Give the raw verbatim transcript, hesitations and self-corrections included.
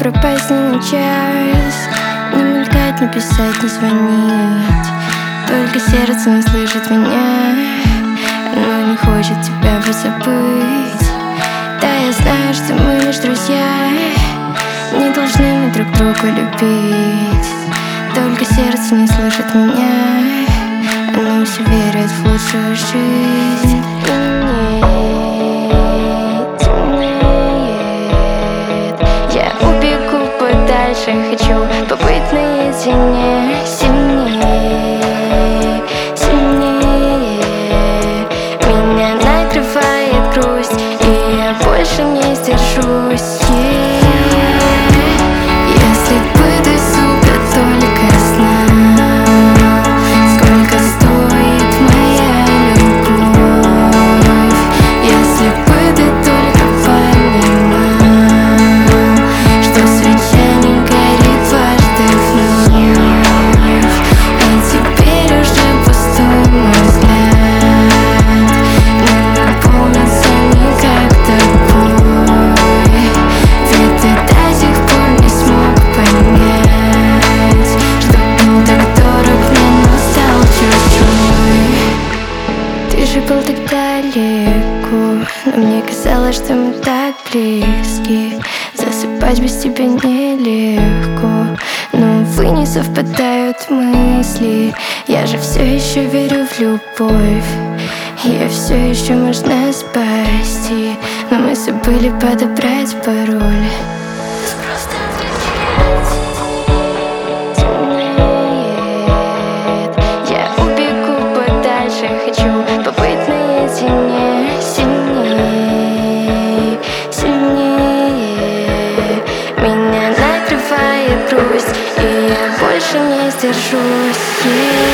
пропасть ни на час, не мелькать, не писать, не звонить. Только сердце не слышит меня, оно не хочет тебя позабыть. Да, я знаю, что мы лишь друзья, не должны мы друг друга любить. Только сердце не слышит меня, оно все верит в лучшую жизнь. Хочу побыть наедине, сильнее, сильнее. Меня накрывает грусть, и я больше не сдержусь. Если бы ты, сука, только знал, сколько стоит моя любовь. Если бы ты только понимал, что свеча не горит дважды вновь, а теперь уже пустой мой взгляд не наполнится никак тобой. Ведь ты до сих пор не смог понять, что был так дорог мне, но стал чужой. Ты же был так далеко, но мне казалось, что мы так близки. Засыпать без тебя нелегко, но, увы, не совпадают мысли. Я же все еще верю в любовь, ее все еще можно спасти, но мы забыли подобрать пароль. Просто темнеет. Я убегу подальше, хочу побыть наедине, сильнее, сильнее. Меня накрывает грусть, и я больше не сдержусь.